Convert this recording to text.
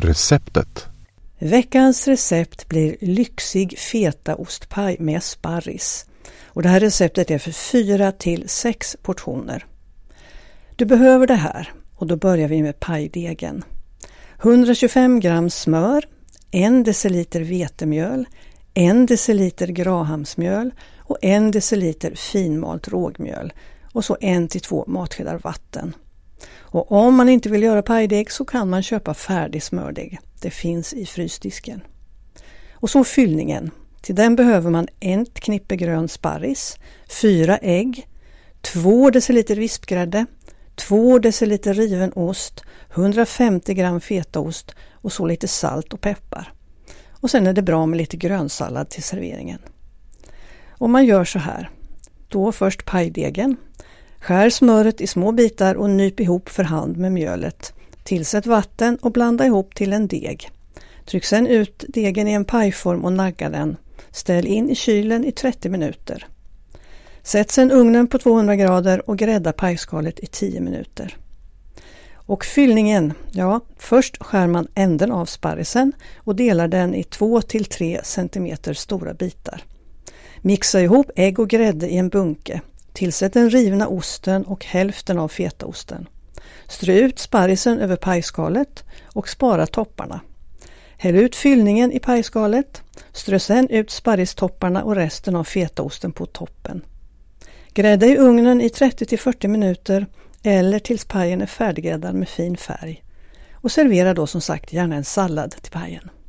receptet. Veckans recept blir lyxig fetaostpaj med sparris. Och det här receptet är för 4 till 6 portioner. Du behöver det här och då börjar vi med pajdegen. 125 gram smör, 1 deciliter vetemjöl, 1 deciliter grahamsmjöl och 1 deciliter finmalt rågmjöl och så 1 till 2 matskedar vatten. Och om man inte vill göra pajdeg så kan man köpa färdig smördeg. Det finns i frysdisken. Och så fyllningen. Till den behöver man 1 knippe grön sparris, 4 ägg, 2 deciliter vispgrädde, 2 deciliter riven ost, 150 gram fetaost och så lite salt och peppar. Och sen är det bra med lite grönsallad till serveringen. Om man gör så här, då först pajdegen. Skär smöret i små bitar och nyp ihop för hand med mjölet. Tillsätt vatten och blanda ihop till en deg. Tryck sedan ut degen i en pajform och nagga den. Ställ in i kylen i 30 minuter. Sätt sedan ugnen på 200 grader och grädda pajskalet i 10 minuter. Och fyllningen, ja, först skär man änden av sparrisen och delar den i 2 till 3 cm stora bitar. Mixa ihop ägg och grädde i en bunke. Tillsätt den rivna osten och hälften av fetaosten. Strö ut sparrisen över pajskalet och spara topparna. Häll ut fyllningen i pajskalet. Strö sedan ut sparristopparna och resten av fetaosten på toppen. Grädda i ugnen i 30 till 40 minuter eller tills pajen är färdiggräddad med fin färg. Och servera då som sagt gärna en sallad till pajen.